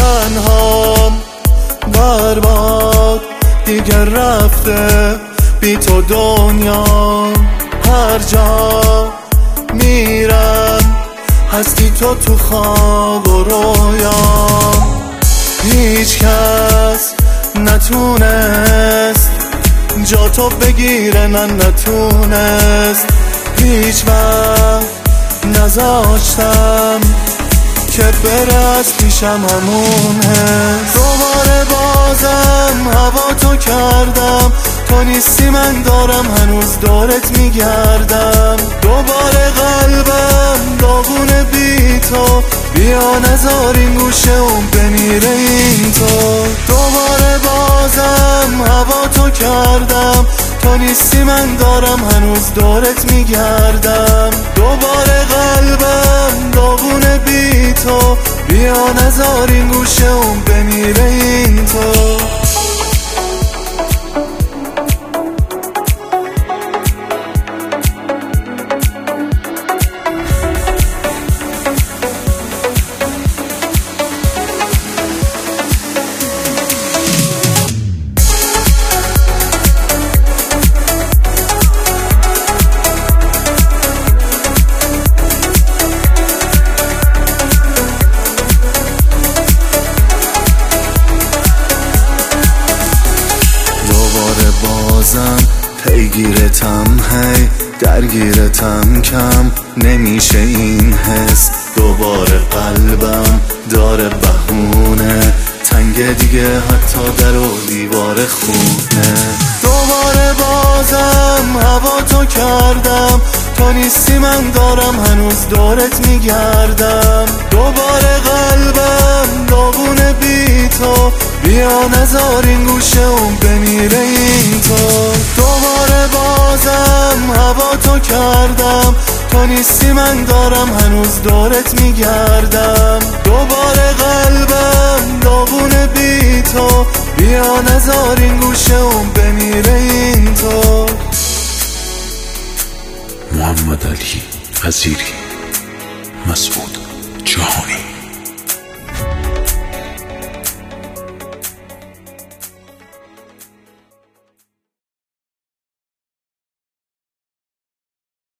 تنهام برباد دیگه رفته بی تو دنیا. هر جا میرم هستی تو خواب و رویام. هیچ کس نتونست جا تو بگیره، نه نتونست. هیچ وقت نذاشتم که بره از پیشم همون حس. دوباره بازم هوا تو کردم، تو نیستی من دارم هنوز دورت میگردم. دوباره قلبم داغونه بی تو، بیا نذار این گوشه اون بمیره این تو. دوباره بازم هوا تو کردم، تو نیستی من دارم هنوز دورت میگردم. دوباره قلبم داغونه بی تو، بیا نذار این گوشه اون بمیره این تو. بازم پیگیرتم، هی درگیرتم، کم نمیشه این حس. دوباره قلبم داره بهونه، تنگ دیگه حتی در و دیوار خونه. دوباره بازم هوا تو کردم، تو نیستی من دارم هنوز دورت میگردم. دوباره قلبم داغونه بی تو، بیا نذار این گوشه اون بمیره این تو. دوباره بازم هوا تو کردم، تو نیستی من دارم هنوز دورت میگردم. دوباره قلبم داغونه بی تو، بیا نذار این گوشه اون بمیره این تو. محمد علی وزیری، مسعود جهانی.